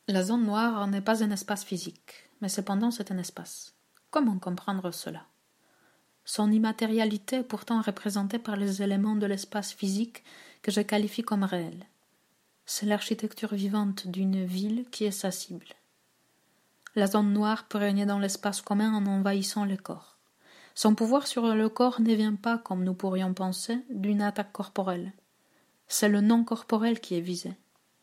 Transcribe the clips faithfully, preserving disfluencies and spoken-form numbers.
La zone noire n'est pas un espace physique, mais cependant c'est un espace. Comment comprendre cela? Son immatérialité est pourtant représentée par les éléments de l'espace physique que je qualifie comme réels. C'est l'architecture vivante d'une ville qui est sa cible. La zone noire peut régner dans l'espace commun en envahissant le corps. Son pouvoir sur le corps ne vient pas, comme nous pourrions penser, d'une attaque corporelle. C'est le non-corporel qui est visé.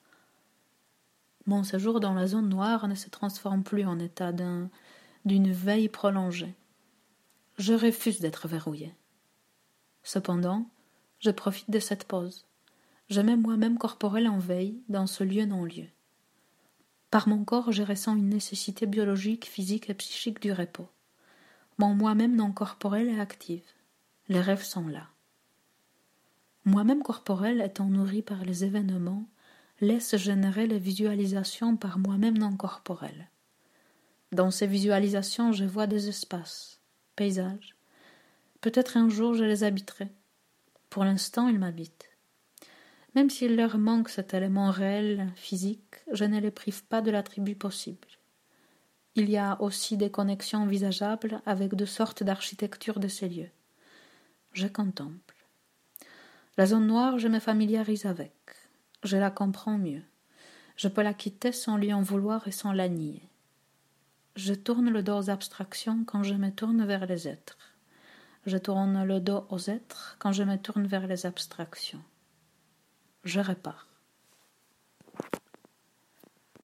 Mon séjour dans la zone noire ne se transforme plus en état d'un, d'une veille prolongée. Je refuse d'être verrouillé. Cependant, je profite de cette pause. Je mets moi-même corporel en veille dans ce lieu non-lieu. Par mon corps, je ressens une nécessité biologique, physique et psychique du repos. Mon moi-même non corporel est actif. Les rêves sont là. Moi-même corporel étant nourri par les événements, laisse générer les visualisations par moi-même non corporel. Dans ces visualisations, je vois des espaces, paysages. Peut-être un jour je les habiterai. Pour l'instant, ils m'habitent. Même s'il leur manque cet élément réel, physique, je ne les prive pas de l'attribut possible. Il y a aussi des connexions envisageables avec deux sortes d'architecture de ces lieux. Je contemple. La zone noire, je me familiarise avec. Je la comprends mieux. Je peux la quitter sans lui en vouloir et sans la nier. Je tourne le dos aux abstractions quand je me tourne vers les êtres. Je tourne le dos aux êtres quand je me tourne vers les abstractions. Je répare.